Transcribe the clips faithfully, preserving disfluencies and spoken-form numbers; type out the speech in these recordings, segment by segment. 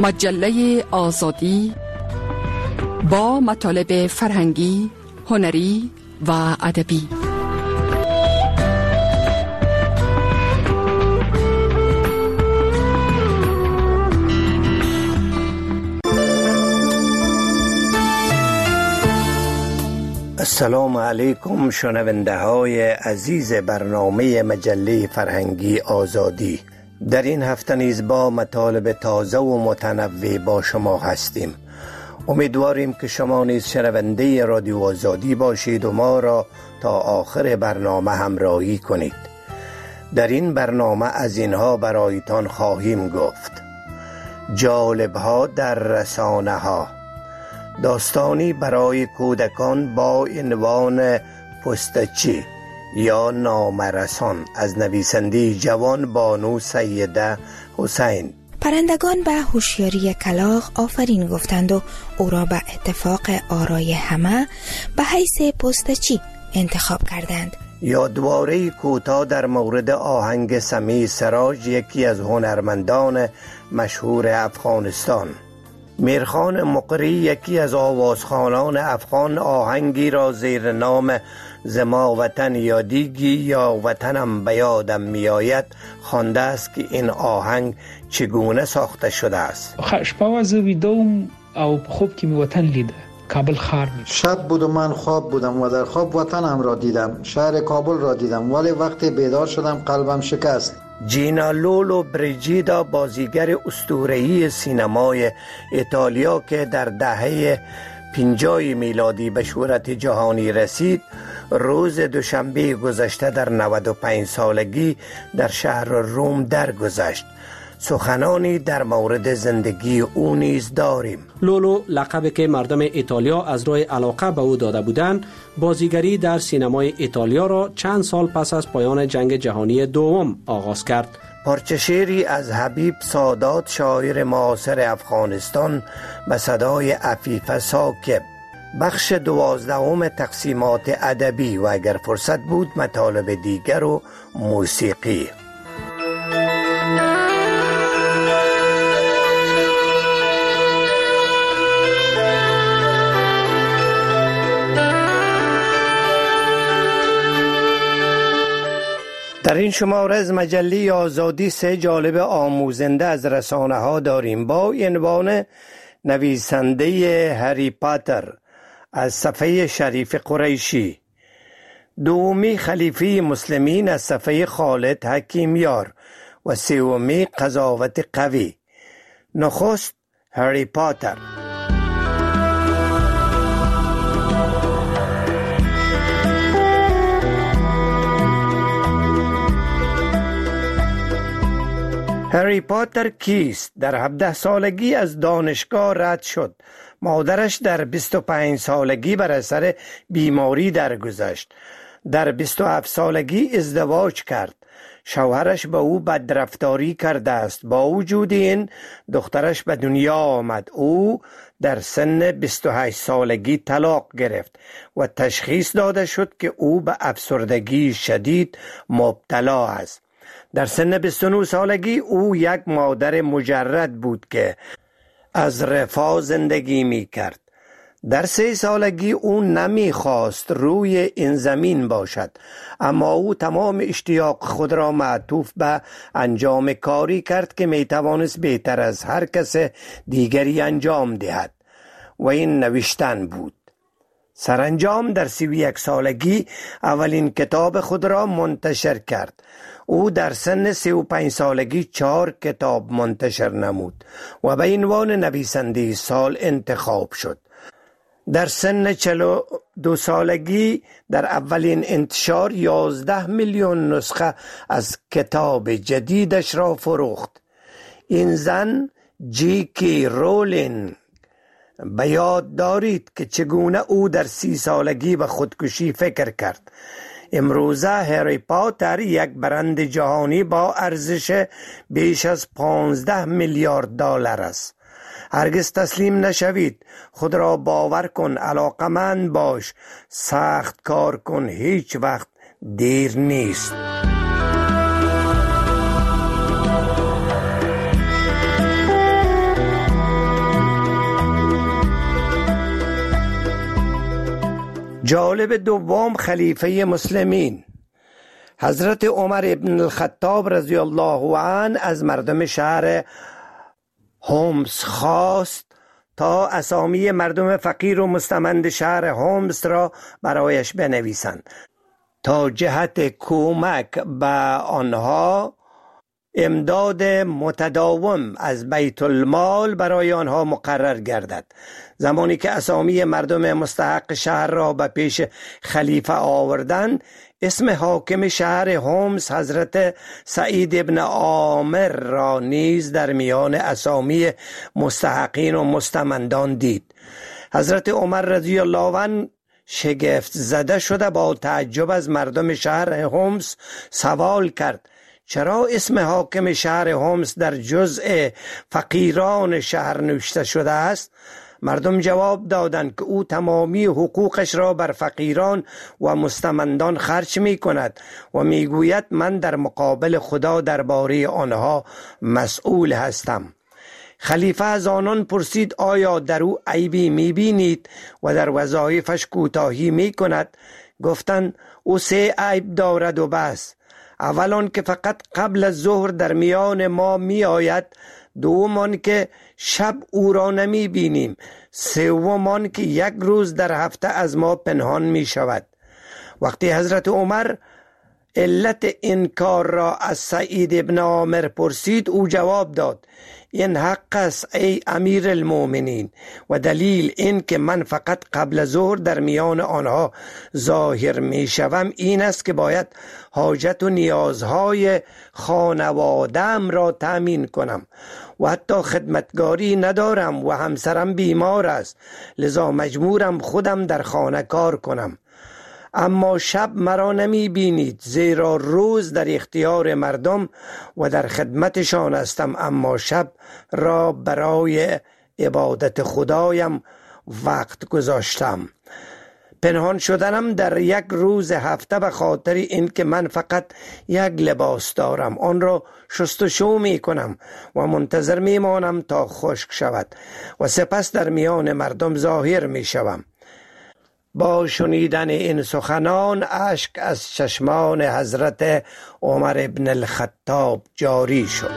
مجله آزادی با مطالب فرهنگی، هنری و ادبی. السلام علیکم شنونده های عزیز برنامه مجله فرهنگی آزادی. در این هفته نیز با مطالب تازه و متنوع با شما هستیم. امیدواریم که شما نیز شنونده رادیو آزادی باشید و ما را تا آخر برنامه همراهی کنید. در این برنامه از اینها برایتان خواهیم گفت: جالب‌ها در رسانه ها، داستانی برای کودکان با عنوان پستچی یا نامرسان از نویسنده جوان بانو سیده حسین. پرندگان به هوشیاری کلاغ آفرین گفتند و او را به اتفاق آرای همه به حیث پستچی انتخاب کردند. یادواره کوتاه در مورد آهنگ سمیع سراج، یکی از هنرمندان مشهور افغانستان. میرخان مقری، یکی از آوازخوانان افغان، آهنگی را زیر نام زما وطن یادیگی یا وطنم به یادم میآید خوانده است که این آهنگ چگونه ساخته شده است. شپه و ویدوم او خوب که می وطن لیده کابل خار می. شب بود و من خواب بودم و در خواب وطنم را دیدم، شهر کابل را دیدم، ولی وقتی بیدار شدم قلبم شکست. جینا لولو بریجیدا، بازیگر اسطوره‌ای سینمای ایتالیا که در دهه پنجاه میلادی به شهرت جهانی رسید، روز دوشنبه گذشته در نود و پنج سالگی در شهر روم درگذشت. سخنانی در مورد زندگی او نیز داریم. لولو، لقبی که مردم ایتالیا از روی علاقه به او داده بودند، بازیگری در سینمای ایتالیا را چند سال پس از پایان جنگ جهانی دوم آغاز کرد. پارچه شعری از حبیب سادات، شاعر معاصر افغانستان، به صدای عفیف ساکب. بخش دوازدهم تقسیمات ادبی و اگر فرصت بود مطالب دیگر و موسیقی. در این شماره از مجله آزادی سه جالب آموزنده از رسانه ها داریم با عنوان نویسنده هری پاتر از صفحه شریف قریشی، دومی خلیفه مسلمین از صفحه خالد حکیمیار و سومی قضاوت قوی. نخست هری پاتر. هری پاتر کیست؟ در هفده سالگی از دانشگاه رد شد. مادرش در بیست و پنج سالگی بر اثر بیماری درگذشت. در بیست و هفت سالگی ازدواج کرد. شوهرش به او بدرفتاری کرده است. با وجود این دخترش به دنیا آمد. او در سن بیست و هشت سالگی طلاق گرفت و تشخیص داده شد که او به افسردگی شدید مبتلا است. در سن بیست و نه سالگی او یک مادر مجرد بود که از رفاه زندگی می کرد. در سه سالگی او نمی خواست روی این زمین باشد، اما او تمام اشتیاق خود را معطوف به انجام کاری کرد که می توانست بهتر از هر کس دیگری انجام دهد و این نوشتن بود. سرانجام در سی و یک سالگی اولین کتاب خود را منتشر کرد. او در سن سی و پنج سالگی چهار کتاب منتشر نمود و به عنوان نویسنده سال انتخاب شد. در سن چهل و دو سالگی در اولین انتشار یازده میلیون نسخه از کتاب جدیدش را فروخت. این زن جی کی رولینگ. به یاد دارید که چگونه او در سی سالگی به خودکشی فکر کرد. امروزه هری پاتر یک برند جهانی با ارزش بیش از پانزده میلیارد دلار است. هرگز تسلیم نشوید، خود را باور کن، علاقمند باش، سخت کار کن، هیچ وقت دیر نیست. جالب دوم خلیفه مسلمین حضرت عمر ابن الخطاب رضی الله عنه از مردم شهر هومس خواست تا اسامی مردم فقیر و مستمند شهر هومس را برایش بنویسند تا جهت کمک به آنها امداد متداوم از بیت المال برای آنها مقرر گردد. زمانی که اسامی مردم مستحق شهر را به پیش خلیفه آوردند، اسم حاکم شهر هومس حضرت سعید ابن عامر را نیز در میان اسامی مستحقین و مستمندان دید. حضرت عمر رضی الله عنه شگفت زده شده با تعجب از مردم شهر هومس سوال کرد: چرا اسم حاکم شهر هومس در جزء فقیران شهر نوشته شده است؟ مردم جواب دادند که او تمامی حقوقش را بر فقیران و مستمندان خرج می کند و می گوید من در مقابل خدا درباره آنها مسئول هستم. خلیفه از آنان پرسید آیا در او عیبی می بینید و در وظایفش کوتاهی می کند؟ گفتند او سه عیب دارد و بس. اولان که فقط قبل از ظهر در میان ما می آید، دومان که شب او را نمی بینیم، سومان که یک روز در هفته از ما پنهان می شود. وقتی حضرت عمر علت این کار را از سعید ابن عامر پرسید، او جواب داد: این حق است ای امیر المؤمنین، و دلیل این که من فقط قبل ظهر در میان آنها ظاهر می شوم این است که باید حاجت و نیازهای خانواده‌ام را تأمین کنم و حتی خدمتگاری ندارم و همسرم بیمار است، لذا مجبورم خودم در خانه کار کنم. اما شب مرا نمی بینید، زیرا روز در اختیار مردم و در خدمتشان هستم، اما شب را برای عبادت خدایم وقت گذاشتم. پنهان شدنم در یک روز هفته به خاطر این که من فقط یک لباس دارم، آن را شستشو می کنم و منتظر می مانم تا خشک شود و سپس در میان مردم ظاهر می شوم. با شنیدن این سخنان اشک از چشمان حضرت عمر ابن الخطاب جاری شد.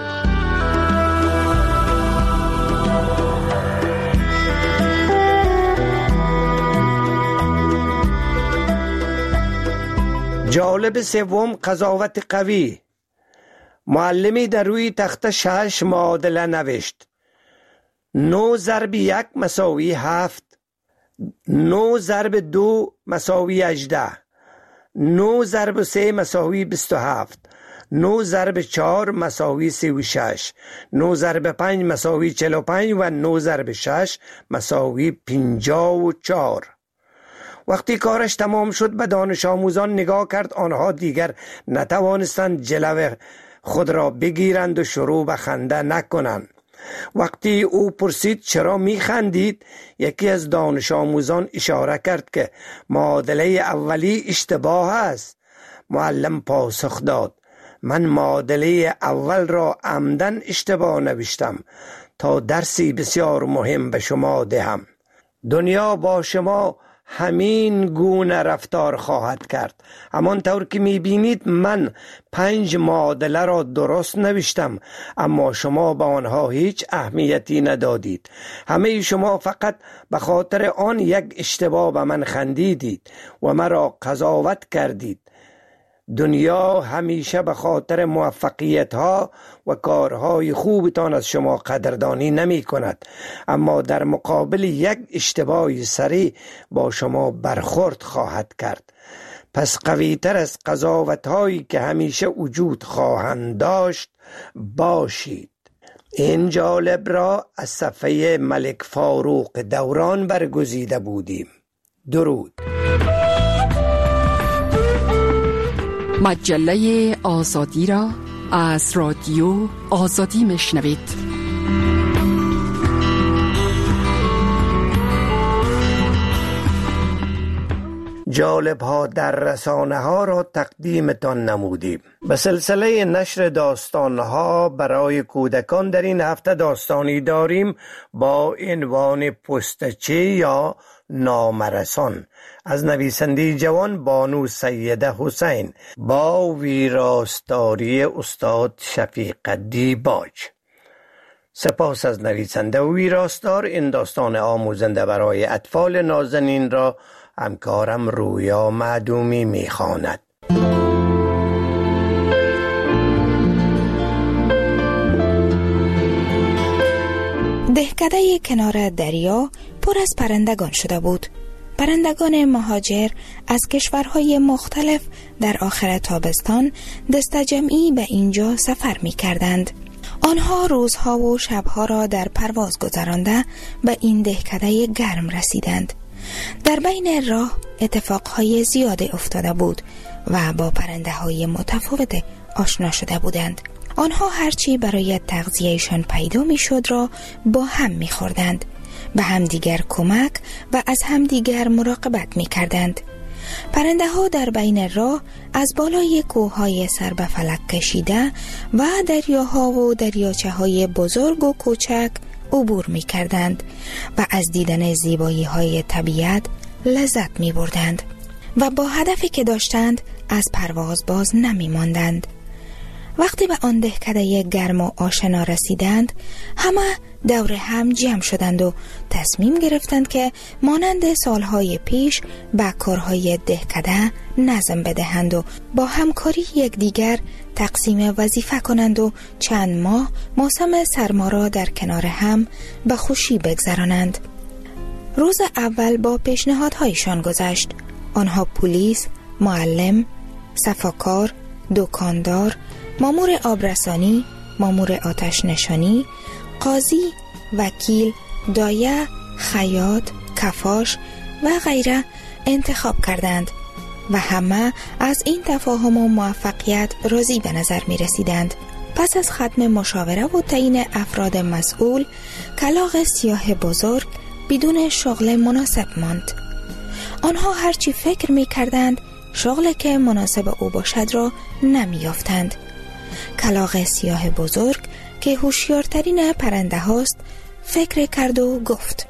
جالب سوم قضاوت قوی. معلمی در روی تخت شش معادله نوشت: نو ضرب یک مساوی هفت، نو ضرب دو مساوی هجده، نو ضرب سه مساوی بیست و هفت، نو ضرب چهار مساوی سی و شش، نو ضرب پنج مساوی چل و پنج و نو ضرب شش مساوی پنجاه و چهار. وقتی کارش تمام شد به دانش آموزان نگاه کرد. آنها دیگر نتوانستند جلو خود را بگیرند و شروع به خنده نکنند. وقتی او پرسید چرا می خندید، یکی از دانش آموزان اشاره کرد که معادله اولی اشتباه است. معلم پاسخ داد: من معادله اول را عمدن اشتباه نوشتم تا درسی بسیار مهم به شما دهم. دنیا با شما همین گونه رفتار خواهد کرد. همانطور که میبینید من پنج معادله را درست نوشتم، اما شما به آنها هیچ اهمیتی ندادید. همه شما فقط به خاطر آن یک اشتباه به من خندیدید و مرا قضاوت کردید. دنیا همیشه به خاطر موفقیت ها و کارهای خوبتان از شما قدردانی نمی کند، اما در مقابل یک اشتباه سریع با شما برخورد خواهد کرد. پس قوی تر از قضاوت هایی که همیشه وجود خواهند داشت باشید. این جالب را از صفحه ملک فاروق دوران برگزیده بودیم. درود. مجله آزادی را از رادیو آزادی میشنوید. جالب ها در رسانه ها را تقدیمتان نمودیم. به سلسله نشر داستان ها برای کودکان در این هفته داستانی داریم با عنوان پستچی یا نامرسان از نویسنده جوان بانو سیده حسین با ویراستاری استاد شفیق دیباج. سپاس از نویسنده و ویراستار. این داستان آموزنده برای اطفال نازنین را همکارم رویا معدومی میخواند. دهکده کنار دریا پر از پرندگان شده بود. پرندگان مهاجر از کشورهای مختلف در آخر تابستان دسته‌جمعی به اینجا سفر می کردند. آنها روزها و شبها را در پرواز گذرانده به این دهکده گرم رسیدند. در بین راه اتفاقهای زیادی افتاده بود و با پرنده های متفاوت آشنا شده بودند. آنها هرچی برای تغذیهشان پیدا می شد را با هم می خوردند، به همدیگر کمک و از همدیگر مراقبت می کردند. پرنده ها در بین راه از بالای کوههای سر به فلک کشیده و دریاها و دریاچه های بزرگ و کوچک عبور می کردند و از دیدن زیبایی های طبیعت لذت می بردند و با هدفی که داشتند از پرواز باز نمی ماندند. وقتی به آن دهکده گرم و آشنا رسیدند، همه دور هم جمع شدند و تصمیم گرفتند که مانند سالهای پیش به کارهای دهکده نظم بدهند و با همکاری یکدیگر تقسیم وظیفه کنند و چند ماه موسم سرما را در کنار هم به خوشی بگذرانند. روز اول با پیشنهادهایشان گذشت. آنها پلیس، معلم، صفاکار، دکاندار، مامور آبرسانی، مامور آتش نشانی، قاضی، وکیل، دایه، خیاط، کفاش و غیره انتخاب کردند و همه از این تفاهم و موفقیت راضی به نظر می رسیدند. پس از ختم مشاوره و تعیین افراد مسئول، کلاغ سیاه بزرگ بدون شغل مناسب ماند. آنها هرچی فکر می کردند شغلی که مناسب او باشد را نمی یافتند. کلاغ سیاه بزرگ که هوشیارترین پرنده هاست فکر کرد و گفت: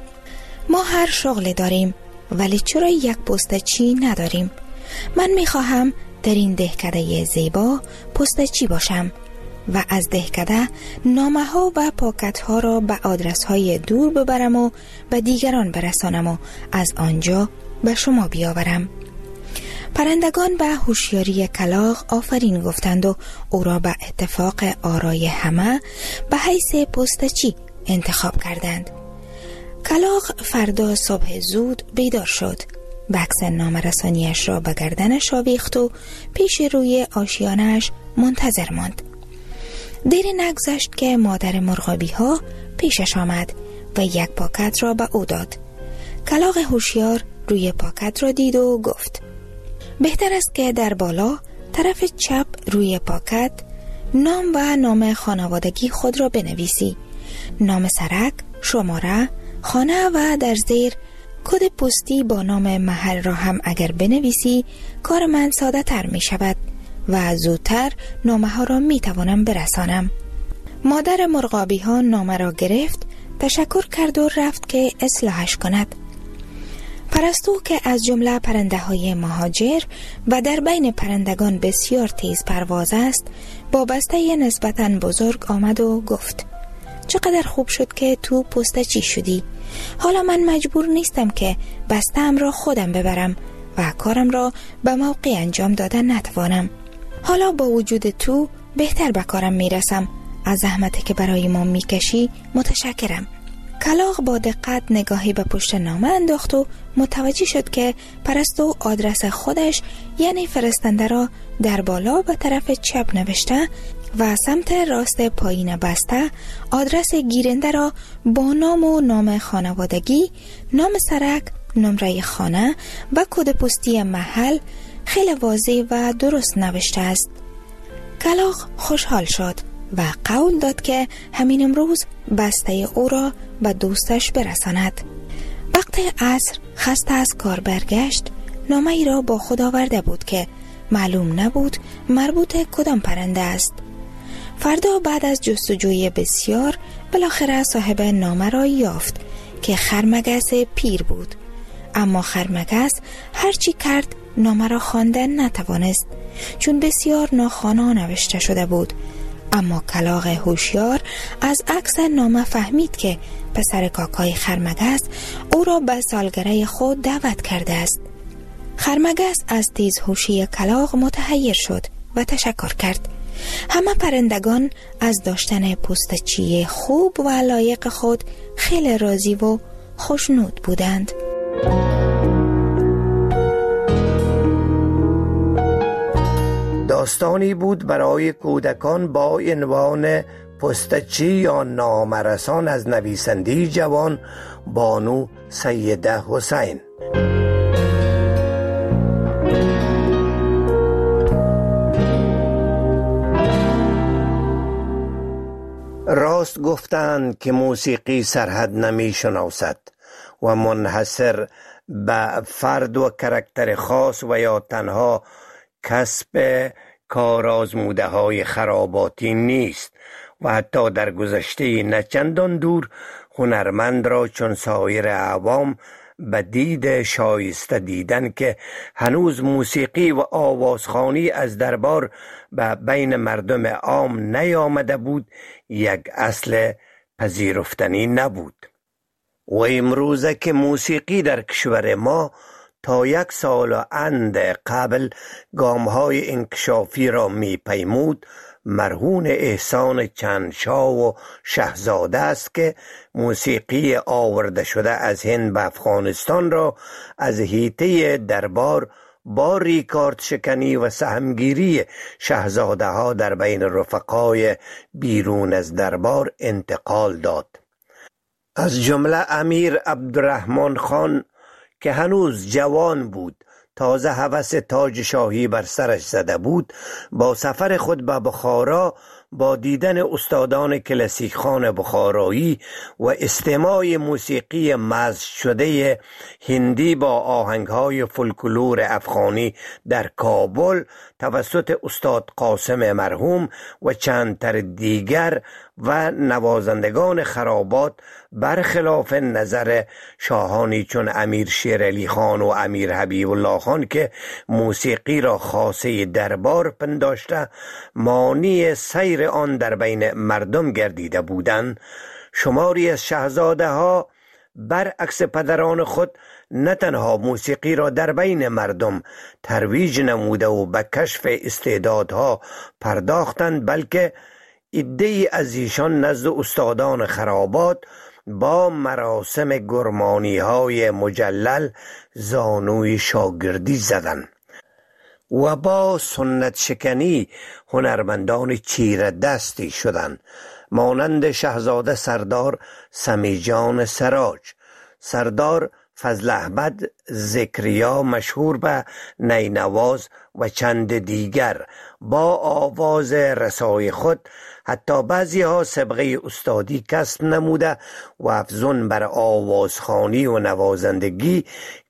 ما هر شغلی داریم ولی چرا یک پستچی نداریم؟ من می خواهم در این دهکده زیبا پستچی باشم و از دهکده نامه ها و پاکت ها را به آدرس های دور ببرم و به دیگران برسانم و از آنجا به شما بیاورم. پرندگان به هوشیاری کلاغ آفرین گفتند و او را به اتفاق آرای همه به حیث پستچی انتخاب کردند. کلاغ فردا صبح زود بیدار شد، بکس نامرسانیش را به گردنش آویخت و پیش روی آشیانش منتظر ماند. دیر نگذشت که مادر مرغابی ها پیشش آمد و یک پاکت را به او داد. کلاغ هوشیار روی پاکت را دید و گفت: بهتر است که در بالا طرف چپ روی پاکت نام و نام خانوادگی خود را بنویسی، نام سرک، شماره، خانه و در زیر کد پستی با نام محل را هم اگر بنویسی کار من ساده تر می شود و زودتر نامه ها را می توانم برسانم. مادر مرغابی ها نامه را گرفت، تشکر کرد و رفت که اصلاحش کند. پرستو که از جمله پرنده های مهاجر و در بین پرندگان بسیار تیز پرواز است، با بسته نسبتاً بزرگ آمد و گفت: چقدر خوب شد که تو پستچی شدی. حالا من مجبور نیستم که بسته‌ام را خودم ببرم و کارم را به موقع انجام دادن نتوانم. حالا با وجود تو بهتر به کارم میرسم. از زحمتی که برای ما میکشی متشکرم. کلاغ با دقت نگاهی به پشت نامه انداخت و متوجه شد که پرستو آدرس خودش یعنی فرستنده را در بالا به طرف چپ نوشته و سمت راست پایین بسته آدرس گیرنده را با نام و نام خانوادگی، نام سرک، نمره خانه و کد پستی محل خیلی واضح و درست نوشته است. کلاغ خوشحال شد و قول داد که همین امروز بسته او را به دوستش برساند. وقت عصر خسته از کار برگشت نامه ای را با خود آورده بود که معلوم نبود مربوط کدام پرنده است. فردا بعد از جستجوی بسیار بالاخره صاحب نامه را یافت که خرمگس پیر بود. اما خرمگس هرچی کرد نامه را خواندن نتوانست، چون بسیار ناخوانا نوشته شده بود. اما کلاغ هوشیار از عکس نامه فهمید که پسر کاکای خرمگس او را به سالگرد خود دعوت کرده است. خرمگس از تیزهوشی کلاغ متحیر شد و تشکر کرد. همه پرندگان از داشتن پستچی خوب و لایق خود خیلی راضی و خوشنود بودند. داستانی بود برای کودکان با عنوان پستچی یا نامرسان از نویسنده جوان بانو سیده حسین. راست گفتند که موسیقی سرحد نمی شناسد و منحصر به فرد و کرکتر خاص و یا تنها کسب کارآزموده های خراباتی نیست و حتی در گذشته نچندان دور هنرمند را چون سایر عوام به دید شایسته دیدن که هنوز موسیقی و آوازخوانی از دربار به بین مردم عام نیامده بود یک اصل پذیرفتنی نبود. و امروزه که موسیقی در کشور ما تا یک سال و اند قبل گام‌های انکشافی را می پیمود، مرهون احسان چندشاه و شهزاده است که موسیقی آورده شده از هند به افغانستان را از حیطه دربار با ریکارد شکنی و سهمگیری شهزاده ها در بین رفقای بیرون از دربار انتقال داد. از جمله امیر عبدالرحمن خان که هنوز جوان بود، تازه هوس تاج شاهی بر سرش زده بود، با سفر خود به بخارا با دیدن استادان کلاسیک خوان بخارایی و استماع موسیقی مزج شده هندی با آهنگهای فولکلور افغانی در کابل توسط استاد قاسم مرحوم و چند تر دیگر و نوازندگان خرابات برخلاف نظر شاهانی چون امیر شیرعلی خان و امیر حبیب الله خان که موسیقی را خاصه دربار پنداشته مانی سیر آن در بین مردم گردیده بودند، شماری از شاهزاده ها برعکس پدران خود نه تنها موسیقی را در بین مردم ترویج نموده و به کشف استعدادها پرداختند، بلکه عده‌ای از ایشان نزد استادان خرابات با مراسم گرمانی های مجلل زانوی شاگردی زدند و با سنت شکنی هنرمندان چیره دستی شدند، مانند شاهزاده سردار سمیجان سراج، سردار فضل احمد ذکریا مشهور به نینواز و چند دیگر با آواز رسای خود حتی بعضی ها سابقه استادی کسب نموده و افزون بر آوازخوانی و نوازندگی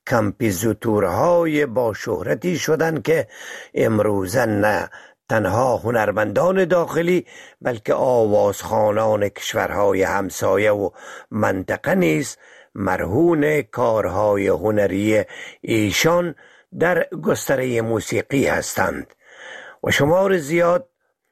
کمپیزوتورهای با شهرتی شدند که امروزه نه تنها هنرمندان داخلی بلکه آوازخوانان کشورهای همسایه و منطقه نیز مرهون کارهای هنری ایشان در گستره موسیقی هستند و شمار زیاد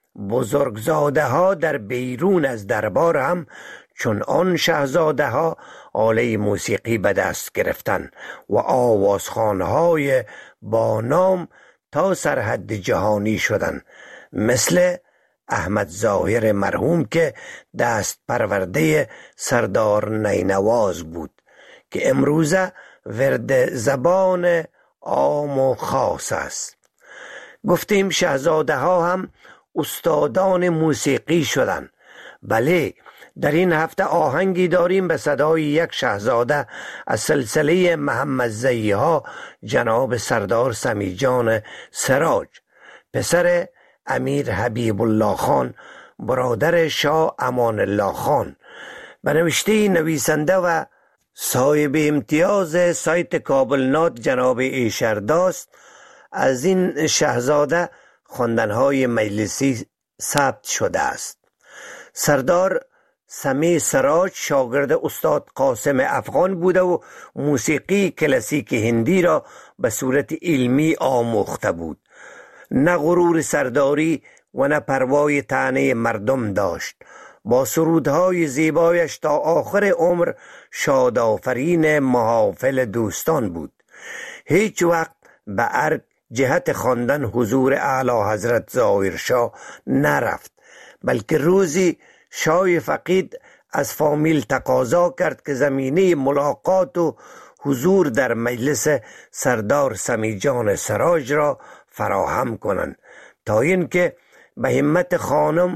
بزرگزاده ها در بیرون از دربار هم چون آن شاهزاده ها آله موسیقی به دست گرفتند و آوازخوانهای با نام تا سرحد جهانی شدند، مثل احمد ظاهر مرحوم که دست پرورده سردار نینواز بود که امروزه ورد زبان عام و خاص است. گفتیم شاهزاده ها هم استادان موسیقی شدند. بله، در این هفته آهنگی داریم به صدای یک شاهزاده از سلسله محمدزئی ها، جناب سردار سمیجان سراج، پسر امیر حبیب الله خان برادر شاه امان الله خان، به نوشته نویسنده و صاحب امتیاز سایت کابل نات جناب ایشرداست از این شاهزاده خواندن‌های مجلسی ثبت شده است. سردار سمی سراج شاگرد استاد قاسم افغان بوده و موسیقی کلاسیک هندی را به صورت علمی آموخته بود. نه غرور سرداری و نه پروای طعنه مردم داشت. با سرودهای زیبایش تا آخر عمر شادافرین محافل دوستان بود. هیچ وقت به ارگ جهت خواندن حضور اعلی حضرت ظاهرشاه نرفت، بلکه روزی شاه فقید از فامیل تقاضا کرد که زمینه ملاقات و حضور در مجلس سردار سمی جان سراج را فراهم کنند، تا اینکه به همت خانم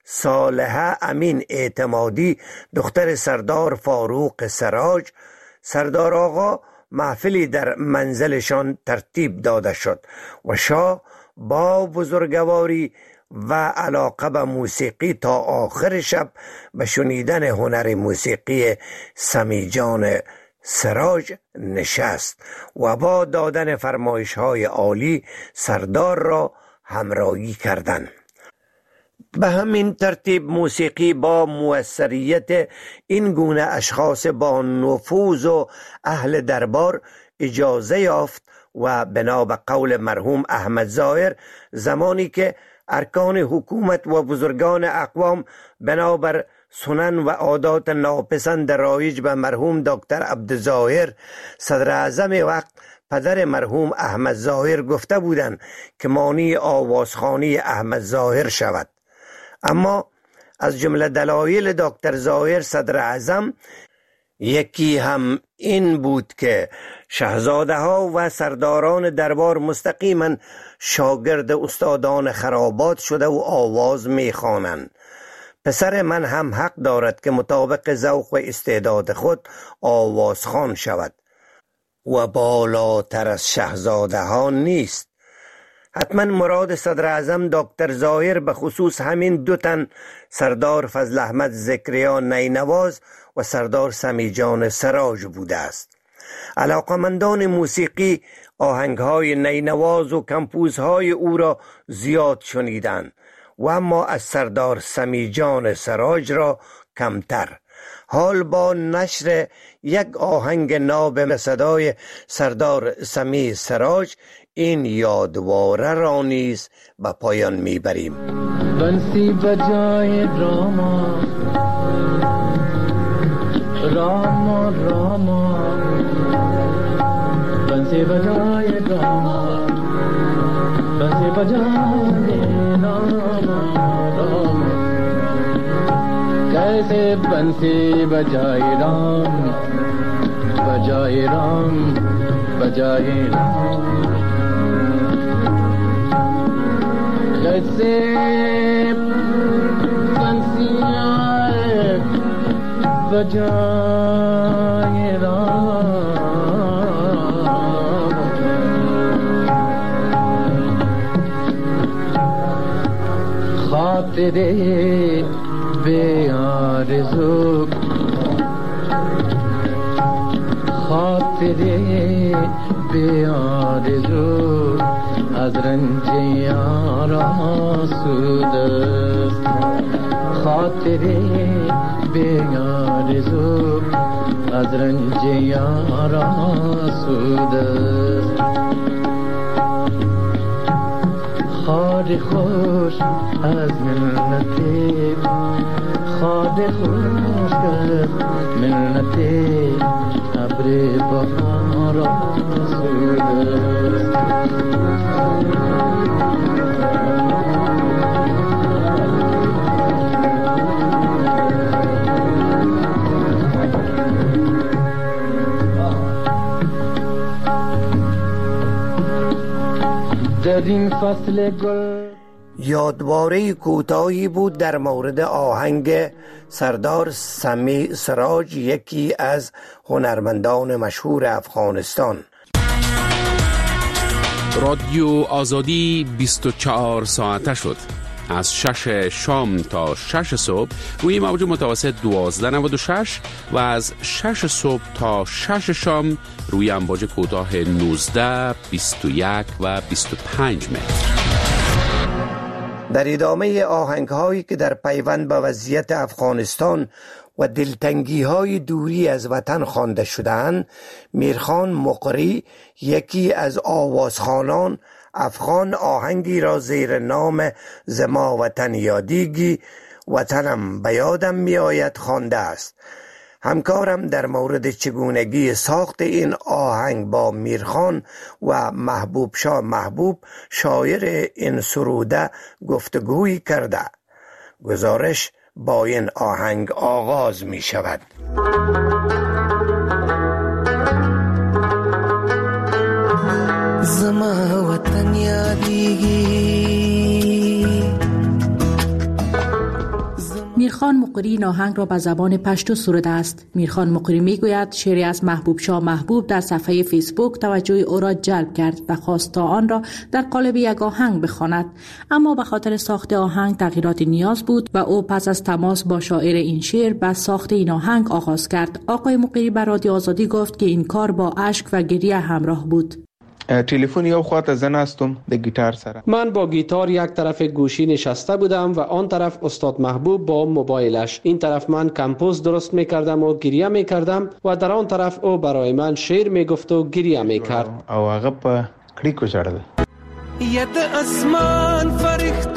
صالحه امین اعتمادی دختر سردار فاروق سراج، سردار آقا محفلی در منزلشان ترتیب داده شد و شاه با بزرگواری و علاقه به موسیقی تا آخر شب به شنیدن هنر موسیقی سمی جان سراج نشست و با دادن فرمایش های عالی سردار را همراهی کردند. به همین ترتیب موسیقی با موثریت این گونه اشخاص با نفوذ و اهل دربار اجازه یافت و بنا به قول مرحوم احمد ظاهر، زمانی که ارکان حکومت و بزرگان اقوام بنابر سنن و عادات ناپسند رایج به مرحوم دکتر عبدالظاهر صدر اعظم وقت پدر مرحوم احمد ظاهر گفته بودند که مانی آوازخوانی احمد ظاهر شود. اما از جمله دلایل دکتر ظاهر صدر اعظم یکی هم این بود که شاهزاده ها و سرداران دربار مستقیما شاگرد استادان خرابات شده و آواز میخوانند. پسر من هم حق دارد که مطابق ذوق و استعداد خود آوازخوان شود و بالاتر از شاهزاده ها نیست. حتما مراد صدر اعظم دکتر ظاهر به خصوص همین دو تن، سردار فضل احمد ذکریا نینواز و سردار سمی جان سراج بوده است. علاقمندان موسیقی آهنگهای نینواز و کمپوزهای او را زیاد شنیدند و اما از سردار سمی جان سراج را کمتر. حال با نشر یک آهنگ ناب به صدای سردار سمی سراج این یادواره را نیز به پایان میبریم. بنسی بجای راما راما راما، بنسی بجای راما، بنسی بجای راما راما، کیسے بنسی بجای رام بجای رام بجای رام، کیسے بنسی بجای رام، خاطر بے آرزو، خاطر بے آرزو از رنج یار آسوده است، خاطر بے آرزو از رنج یار آسوده است، خار خوش از منت خار خوش از منت ابر بهار آسوده است. در این فصل گل یادواره کوتاهی بود در مورد آهنگ سردار سمی سراج، یکی از هنرمندان مشهور افغانستان. رادیو آزادی بیست و چهار ساعته شد. از شش شام تا شش صبح روی موج متوسط دوازده نود و شش و از شش صبح تا شش شام روی امواج کوتاه نوزده، بیست و یک و بیست و پنج متر. در ادامه آهنگ هایی که در پیوند به وضعیت افغانستان و دلتنگی های دوری از وطن خوانده شدند، میرخان مقری، یکی از آوازخوانان افغان، آهنگی را زیر نام زما وطن یادیگی وطنم به یادم می آید خوانده است. همکارم در مورد چگونگی ساخت این آهنگ با میرخان و محبوب شاه محبوب، شاعر این سروده، گفتگویی کرده. گزارش با این آهنگ آغاز می شود. زما وطن یادیگی. میرخان مقری این آهنگ را به زبان پشتو سروده است. میرخان مقری میگوید شعری از محبوب شاه محبوب در صفحه فیسبوک توجه او را جلب کرد و خواست تا آن را در قالب یک آهنگ بخواند، اما به خاطر ساخت آهنگ تغییرات نیاز بود و او پس از تماس با شاعر این شعر به ساخت این آهنگ آغاز کرد. آقای مقری به رادیو آزادی گفت که این کار با اشک و گریه همراه بود. تلفن یو خواته زن هستم د گیتار سره. من با گیتار یک طرف گوشی نشسته بودم و آن طرف استاد محبوب با موبایلش. این طرف من کمپوز درست میکردم و گریه میکردم و در آن طرف او برای من شعر میگفت و گریه میکرد. او هغه په کلیکو ژړل. ید اسمان فرښت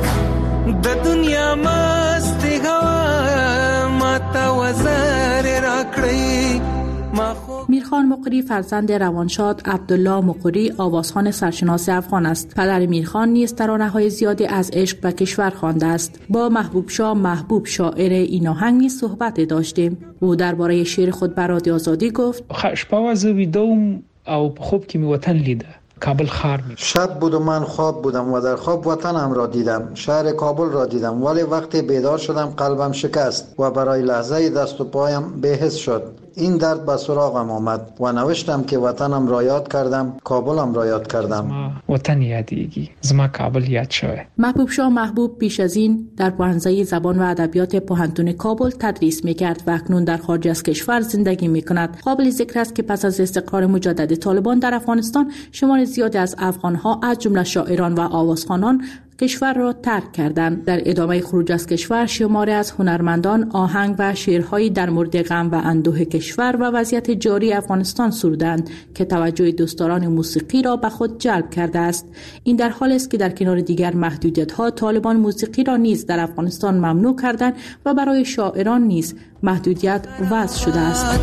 د دنیا مست هوا ماته وزر راکړی. میرخان مقری فرزند روانشاد عبدالله مقری، آوازخوان سرشناس افغان است. پدر میرخان نیز ترانه‌های زیادی از عشق به کشور خوانده است. با محبوب شاه محبوب شاعر این آهنگ نیز صحبت داشتیم. او درباره شعر خود به رادیو آزادی گفت: شپه وازه ویدوم او په خوب کې می وطن لیده. کابل خار می. شب بود و من خواب بودم و در خواب وطنم را دیدم، شهر کابل را دیدم، ولی وقتی بیدار شدم قلبم شکست و برای لحظه دست و پایم بی‌حس شد. این درد به سراغم آمد و نوشتم که وطنم را یاد کردم، کابلم را یاد کردم. وطن یادیگی، زما کابل یاد شوه. محبوب شاه محبوب پیش از این در پوهنځی زبان و ادبیات پوهنتون کابل تدریس میکرد و اکنون در خارج از کشور زندگی میکند. قابل ذکر است که پس از استقرار مجدد طالبان در افغانستان، شمار زیادی از افغانها از جمله شاعران و آوازخوانان کشور را ترک کردند. در ادامه خروج از کشور، شماری از هنرمندان آهنگ و شعرهایی در مورد غم و اندوه کشور و وضعیت جاری افغانستان سرودند که توجه دوستداران موسیقی را به خود جلب کرده است. این در حالی است که در کنار دیگر محدودیت‌ها، طالبان موسیقی را نیز در افغانستان ممنوع کردند و برای شاعران نیز محدودیت وضع شده است.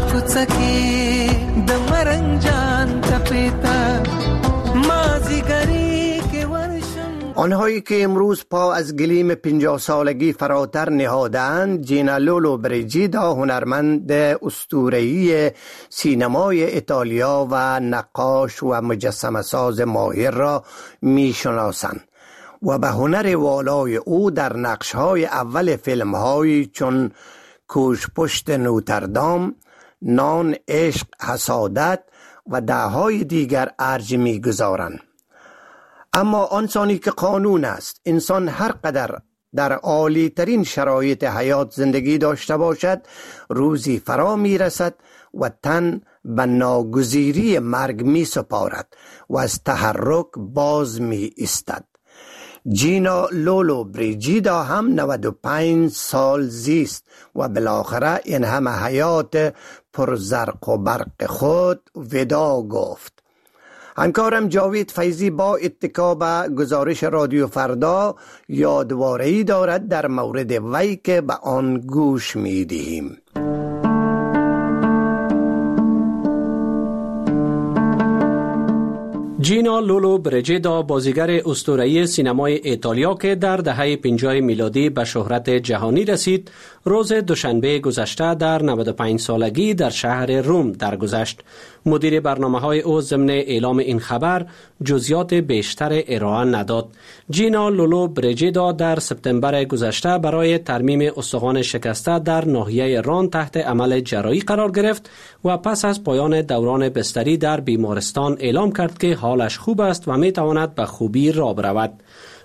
آنهایی که امروز پا از گلیم پنجاه سالگی فراتر نهادند، جینا لولو بریجیدا، هنرمند اسطوره‌ای سینمای ایتالیا و نقاش و مجسمه ساز ماهر را می شناسند و به هنر والای او در نقش‌های اول فیلم‌هایی چون کوش پشت نوتردام، نان، عشق، حسادت و ده‌های دیگر ارج می گذارند. اما آنسانی که قانون است، انسان هر قدر در عالی ترین شرایط حیات زندگی داشته باشد، روزی فرا می رسد و تن به ناگزیری مرگ می سپارد و از تحرک باز می ایستد. جینا لولو بریجیدا هم نود و پنج سال زیست و بالاخره این همه حیات پر زرق و برق خود ودا گفت. همکارم جاوید فیضی با اتکا به گزارش رادیو فردا یادواره‌ای دارد در مورد وی که به آن گوش می‌دهیم. جینا لولو بریجیدا، بازیگر اسطوره‌ای سینمای ایتالیا که در دهه پنجاه میلادی به شهرت جهانی رسید، روز دوشنبه گذشته در نود و پنج سالگی در شهر روم درگذشت. مدیر برنامه‌های او ضمن اعلام این خبر جزئیات بیشتر ارائه نداد. جینا لولو بریجیدا در سپتامبر گذشته برای ترمیم استخوان شکسته در ناحیه ران تحت عمل جراحی قرار گرفت و پس از پایان دوران بستری در بیمارستان اعلام کرد که حالش خوب است و می تواند به خوبی راه برود.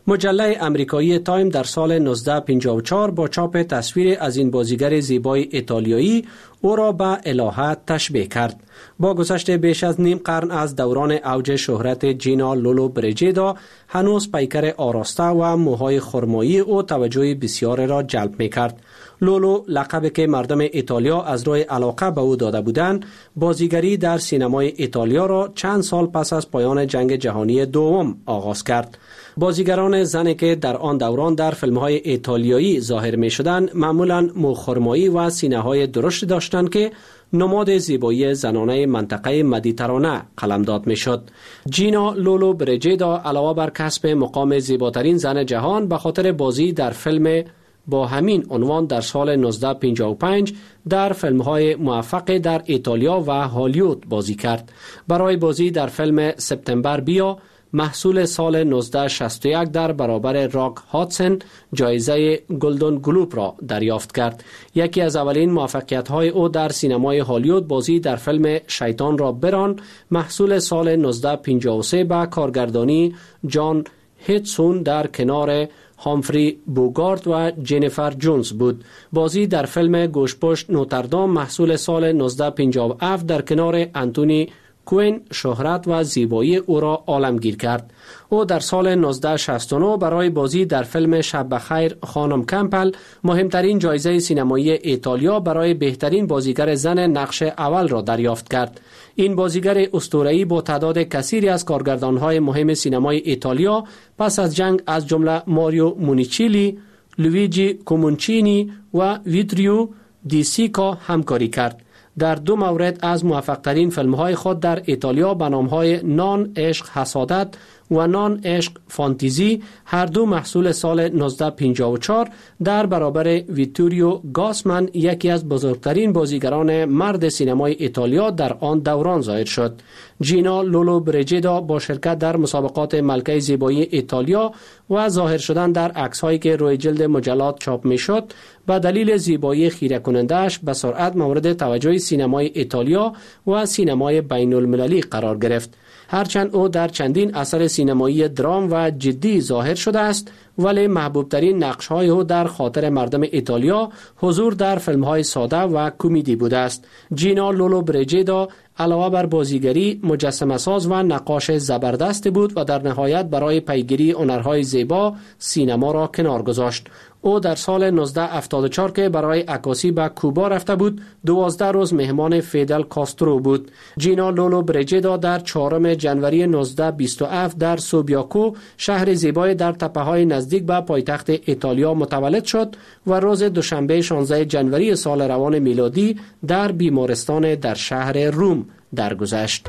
مجله امریکایی تایم در سال نوزده پنجاه و چهار با چاپ تصویر از این بازیگر زیبای ایتالیایی او را به الهه تشبیه کرد. با گذشت بیش از نیم قرن از دوران اوج شهرت جینا لولو بریجیدا، هنوز پیکر آراسته و موهای خرمایی او توجه بسیار را جلب می کرد. لولو، لقبی که مردم ایتالیا از روی علاقه به او داده بودند، بازیگری در سینمای ایتالیا را چند سال پس از پایان جنگ جهانی دوم آغاز کرد. بازیگران زنی که در آن دوران در فیلم‌های ایتالیایی ظاهر می‌شدند معمولاً موخرمایی و سینه‌های درشت داشتند که نماد زیبایی زنانه منطقه مدیترانه قلمداد می‌شد. جینا لولو بریجیدا علاوه بر کسب مقام زیباترین زن جهان به خاطر بازی در فیلم با همین عنوان در سال نوزده پنجاه و پنج در فیلم‌های موفق در ایتالیا و هالیوود بازی کرد. برای بازی در فیلم سپتامبر بیا محصول سال نوزده شصت و یک در برابر راک هادسن جایزه گلدن گلوب را دریافت کرد. یکی از اولین موفقیت‌های او در سینمای هالیوود بازی در فیلم شیطان را بران محصول سال نوزده پنجاه و سه با کارگردانی جان هیتسون در کنار هامفری بوگارت و جنیفر جونز بود. بازی در فیلم گوشپشت نوتردام محصول سال نوزده پنجاه و هفت در کنار انتونی کوین شهرت و زیبایی او را عالمگیر کرد. او در سال نوزده شصت و نه برای بازی در فیلم شب بخیر خانم کمپل مهمترین جایزه سینمایی ایتالیا برای بهترین بازیگر زن نقش اول را دریافت کرد. این بازیگر اسطوره‌ای با تعداد کثیری از کارگردان‌های مهم سینمای ایتالیا پس از جنگ از جمله ماریو مونیچیلی، لویجی کومونچینی و ویتریو دی سیکا همکاری کرد. در دو مورد از موفق‌ترین فیلم‌های خود در ایتالیا به نام‌های نان عشق حسادت و نان عشق فانتزی، هر دو محصول سال نوزده پنجاه و چهار در برابر ویتوریو گاسمن، یکی از بزرگترین بازیگران مرد سینمای ایتالیا در آن دوران ظاهر شد. جینا لولو بریجیدا با شرکت در مسابقات ملکه زیبایی ایتالیا و ظاهر شدن در عکس‌هایی که روی جلد مجلات چاپ می‌شد، به دلیل زیبایی خیره کننده‌اش به سرعت مورد توجه سینمای ایتالیا و سینمای بین‌المللی قرار گرفت. هرچند او در چندین اثر سینمایی درام و جدی ظاهر شده است، ولی محبوب ترین نقش های او در خاطر مردم ایتالیا حضور در فیلم های ساده و کمدی بوده است. جینا لولو بریجیدا علاوه بر بازیگری مجسمه ساز و نقاش زبردست بود و در نهایت برای پیگیری هنرهای زیبا سینما را کنار گذاشت. او در سال نوزده هفتاد و چهار که برای عکاسی به کوبا رفته بود، دوازده روز مهمان فیدل کاسترو بود. جینا لولو بریجیدا در چهارم ژانویه نوزده بیست و هفت در سوبیاکو، شهر زیبای در تپه‌های نزدیک به پایتخت ایتالیا متولد شد و روز دوشنبه شانزده ژانویه سال روان میلادی در بیمارستان در شهر روم درگذشت.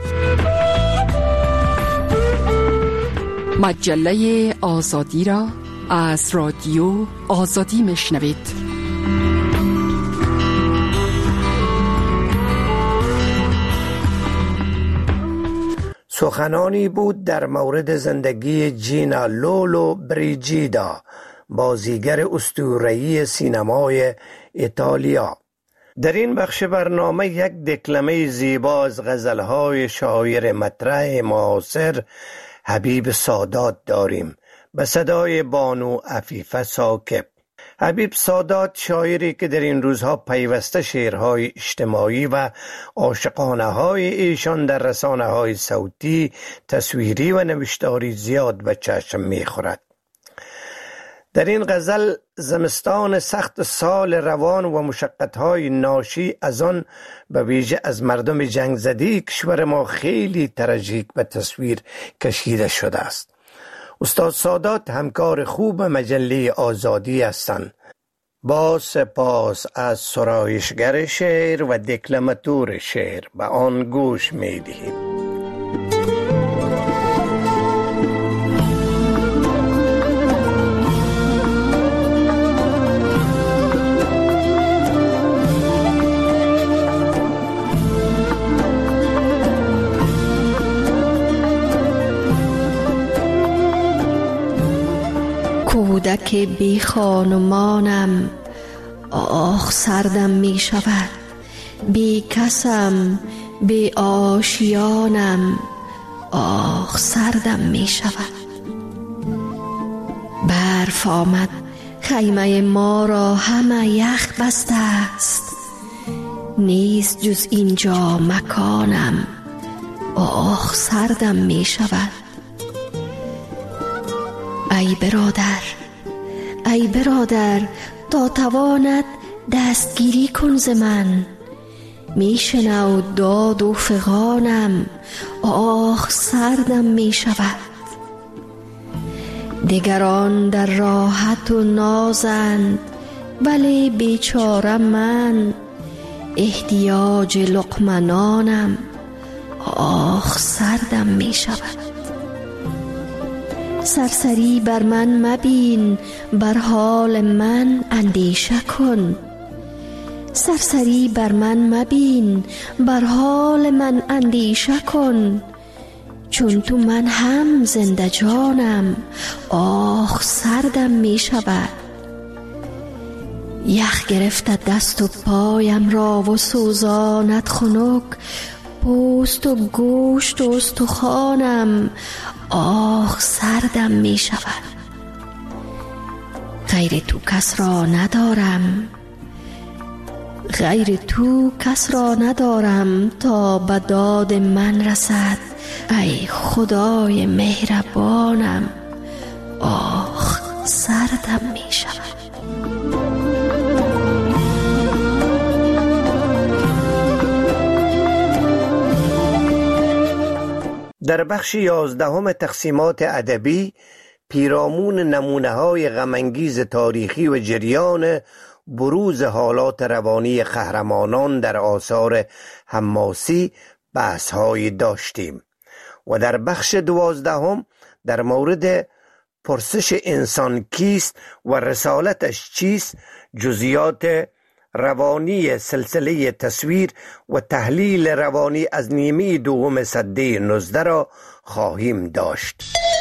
مجله آزادی را از رادیو آزادی میشنوید. سخنانی بود در مورد زندگی جینا لولو بریجیدا، بازیگر اسطوره‌ای سینمای ایتالیا. در این بخش برنامه یک دکلمه زیبا از غزلهای شاعر مطرح معاصر حبیب سادات داریم به صدای بانو عفیفه ثاقب. حبیب سادات شاعری که در این روزها پیوسته شعرهای اجتماعی و عاشقانه های ایشان در رسانه های صوتی، تصویری و نوشتاری زیاد به چشم میخورد. در این غزل زمستان سخت سال روان و مشقت‌های ناشی از آن به ویژه از مردم جنگ زده کشور ما خیلی تراژیک به تصویر کشیده شده است. استاد سادات همکار خوب مجله آزادی هستند. با سپاس از سرایشگر شعر و دکلماتور شعر به آن گوش می‌دهیم. کودک بی خانمانم، آخ سردم می شود. بی کسم، بی آشیانم، آخ سردم می شود. برف آمد، خیمه ما را همه یخ بسته است. نیست جز اینجا مکانم، آخ سردم می شود. ای برادر، ای برادر، تا توانت دستگیری کن ز من. می شنو داد و فغانم، آخ سردم می شود. دیگران در راحت و نازند، ولی بیچاره من احتیاج لقمه نانم، آخ سردم می شود. سرسری بر من مبین، بر حال من اندیشه کن. سرسری بر من مبین، بر حال من اندیشه کن. چون تو من هم زنده جانم، آخ سردم می شود. یخ گرفته دست و پایم را و سوزاند خنک، پوست و گوشت و استخوانم، آخ سردم می شود. غیر تو کس را ندارم، غیر تو کس را ندارم تا به داد من رسد. ای خدای مهربانم، آخ سردم می شود. در بخش یازدهم تقسیمات ادبی، پیرامون نمونه‌های غم‌انگیز تاریخی و جریان بروز حالات روانی قهرمانان در آثار حماسی بحث‌هایی داشتیم و در بخش دوازدهم در مورد پرسش انسان کیست و رسالتش چیست جزئیات روانی سلسله تصویر و تحلیل روانی از نیمه دوم سده نوزده را خواهیم داشت.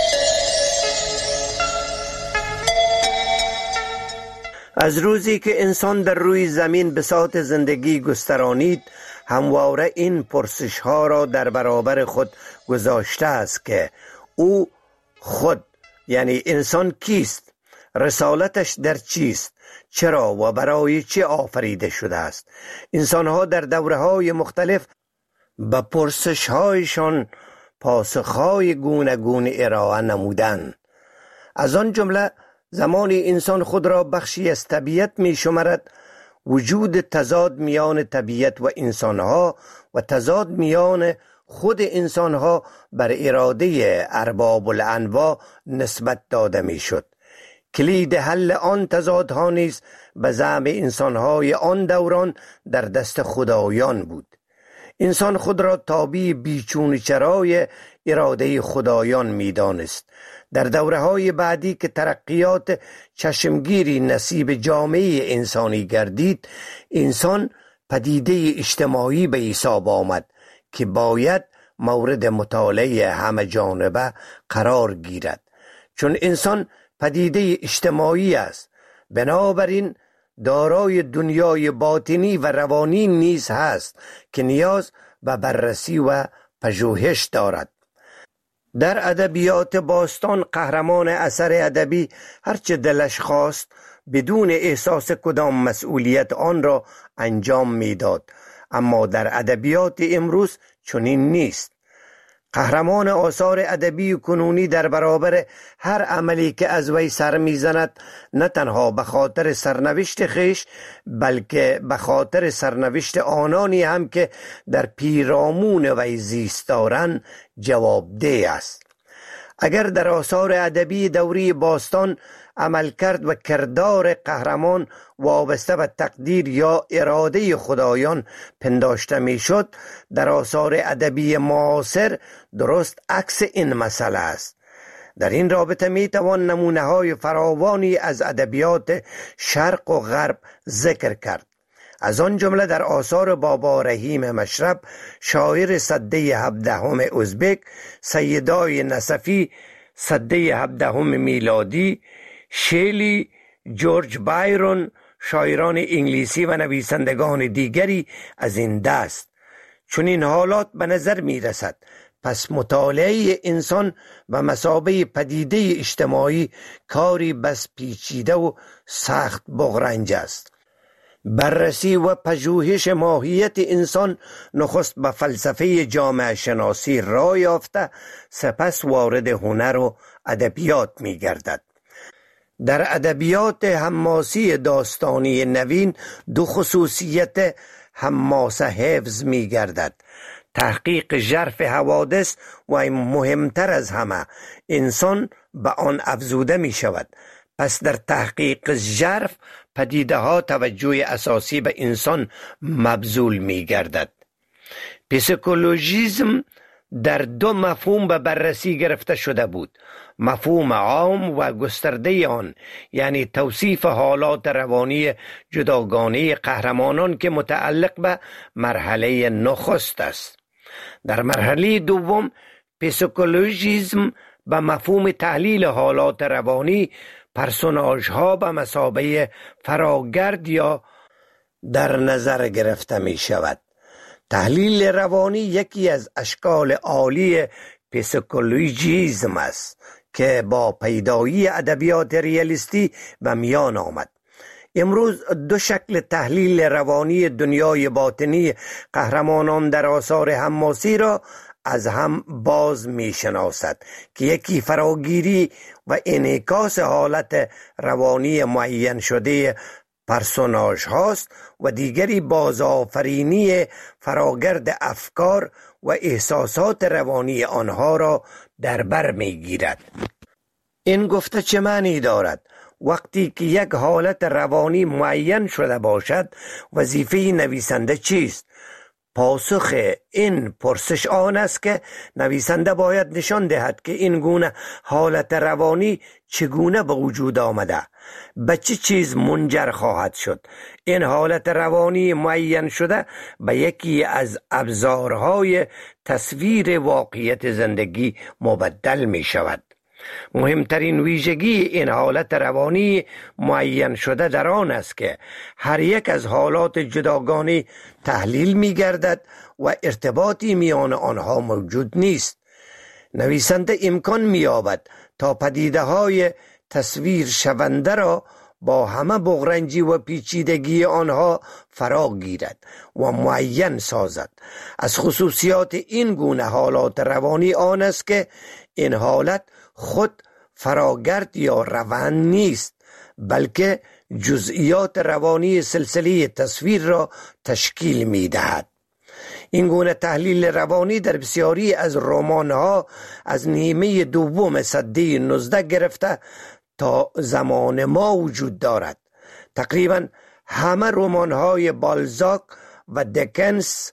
از روزی که انسان در روی زمین بساط زندگی گسترانید، همواره این پرسش ها را در برابر خود گذاشته است که او خود یعنی انسان کیست؟ رسالتش در چیست؟ چرا و برای چه آفریده شده است؟ انسان‌ها در دوره‌های مختلف به پرسش‌هایشان پاسخ‌های گوناگون ارائه نمودند. از آن جمله زمانی انسان خود را بخشی از طبیعت می‌شمارد، وجود تضاد میان طبیعت و انسان‌ها و تضاد میان خود انسان‌ها بر اراده ارباب الانواع نسبت داده می‌شد. کلید حل آن تضادها نیز به زعم انسان‌های آن دوران در دست خدایان بود. انسان خود را تابع بیچون چرای اراده خدایان می‌دانست. در دوره‌های بعدی که ترقیات چشمگیری نصیب جامعه انسانی گردید، انسان پدیده اجتماعی به حساب آمد که باید مورد مطالعه همه جانبه قرار گیرد. چون انسان پدیده اجتماعی است، بنابراین دارای دنیای باطنی و روانی نیز هست که نیاز به بررسی و پژوهش دارد. در ادبیات باستان قهرمان اثر ادبی هرچه دلش خواست بدون احساس کدام مسئولیت آن را انجام میداد، اما در ادبیات امروز چنین نیست. قهرمان آثار ادبی کنونی در برابر هر عملی که از وی سر میزند نه تنها به خاطر سرنوشت خیش بلکه به خاطر سرنوشت آنانی هم که در پیرامون وی زیست دارند جوابدهی است. اگر در آثار ادبی دوری باستان عملکرد و کردار قهرمان وابسته به تقدیر یا اراده خدایان پنداشته میشد، در آثار ادبی معاصر درست عکس این مسئله است. در این رابطه می توان نمونه های فراوانی از ادبیات شرق و غرب ذکر کرد. از آن جمله در آثار بابا رحیم مشرب، شاعر سده هفدهم ازبک، سیدای نصفی سده هفدهم میلادی، شیلی، جورج بایرون، شاعران انگلیسی و نویسندگان دیگری از این دست. چون این حالات به نظر می رسد پس مطالعه انسان به مثابه پدیده اجتماعی کاری بس پیچیده و سخت بغرنج است. بررسی و پژوهش ماهیت انسان نخست به فلسفه جامعه شناسی راه یافته، سپس وارد هنر و ادبیات می گردد. در ادبیات حماسی داستانی نوین دو خصوصیت حماسه حفظ می گردد: تحقیق ژرف حوادث و مهمتر از همه انسان به آن افزوده می شود. پس در تحقیق ژرف پدیده ها توجه اساسی به انسان مبذول می گردد. پسیکولوژیسم در دو مفهوم به بررسی گرفته شده بود: مفهوم عام و گسترده آن، یعنی توصیف حالات روانی جداگانه قهرمانان که متعلق به مرحله نخست است. در مرحله دوم پسیکولوژیسم به مفهوم تحلیل حالات روانی پرسوناژ ها به مثابه فراگرد یا در نظر گرفته می شود. تحلیل روانی یکی از اشکال عالی پسیکولوژیسم است که با پیدایی ادبیات ریالیستی به میان آمد. امروز دو شکل تحلیل روانی دنیای باطنی قهرمانان در آثار حماسی را از هم باز می شناسد که یکی فراگیری و انعکاس حالت روانی معین شده پرسوناژ هاست و دیگری بازآفرینی فراگرد افکار و احساسات روانی آنها را در بر می گیرد. این گفته چه معنی دارد؟ وقتی که یک حالت روانی معین شده باشد، وظیفه نویسنده چیست؟ پاسخ این پرسش آن است که نویسنده باید نشان دهد که این گونه حالت روانی چگونه به وجود آمده، به چه چیز منجر خواهد شد. این حالت روانی معین شده به یکی از ابزارهای تصویر واقعیت زندگی مبدل می شود. مهمترین ویژگی این حالت روانی معین شده در آن است که هر یک از حالات جداگانه تحلیل می گردد و ارتباطی میان آنها موجود نیست. نویسنده امکان می یابد تا پدیده های تصویر شونده را با همه بغرنجی و پیچیدگی آنها فرا گیرد و معین سازد. از خصوصیات این گونه حالات روانی آن است که این حالت خود فراگرد یا روند نیست، بلکه جزئیات روانی سلسله تصویر را تشکیل می دهد. این گونه تحلیل روانی در بسیاری از رمان‌ها از نیمه دوم سده نوزده گرفته تا زمان ما وجود دارد. تقریبا همه رمان‌های بالزاک و دکنس،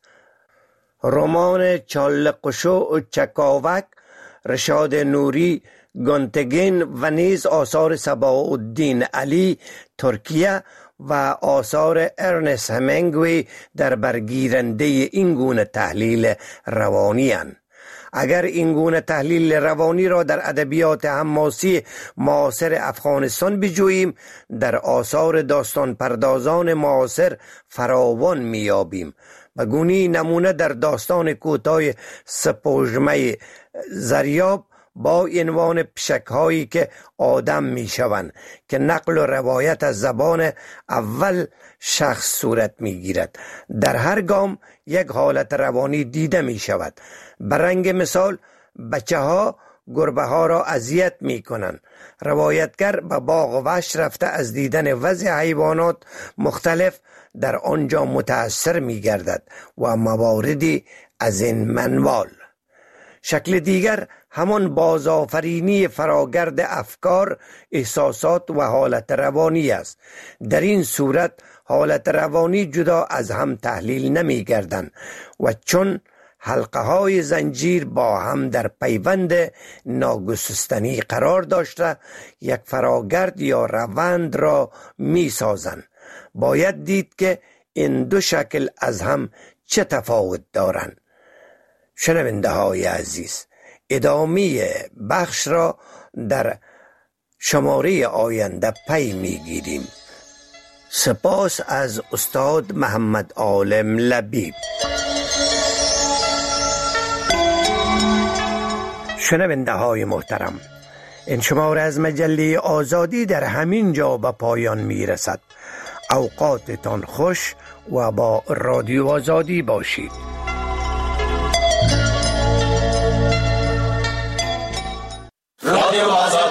رمان چالقشو چکاوک، رشاد نوری، گونتگین و نیز آثار صباح-الدین علی ترکیه و آثار ارنست همینگوی در برگیرنده این گونه تحلیل روانی اند. اگر این گونه تحلیل روانی را در ادبیات حماسی معاصر افغانستان بجوییم، در آثار داستان پردازان معاصر فراوان میابیم. به گونی نمونه در داستان کوتاه سپوږمۍ زریاب با عنوان پشک هایی که آدم می شوند که نقل و روایت از زبان اول شخص صورت می گیرد. در هر گام یک حالت روانی دیده می شود. برنگ مثال، بچه ها گربه ها را اذیت می کنند. روایتگر به باغ وحش رفته از دیدن وضع حیوانات مختلف در آنجا متاثر می گردد و مواردی از این منوال. شکل دیگر همان بازآفرینی فراگرد افکار، احساسات و حالت روانی است. در این صورت حالت روانی جدا از هم تحلیل نمی گردند و چون حلقه های زنجیر با هم در پیوند ناگسستنی قرار داشته یک فراگرد یا روند را می سازند. باید دید که این دو شکل از هم چه تفاوت دارند. شنونده های عزیز، ادامه بخش را در شماره آینده پی می گیریم. سپاس از استاد محمد عالم لبیب. شنونده های محترم، این شماره از مجله آزادی در همین جا به پایان می رسد. اوقاتتان خوش و با رادیو آزادی باشید. رادیو آزادی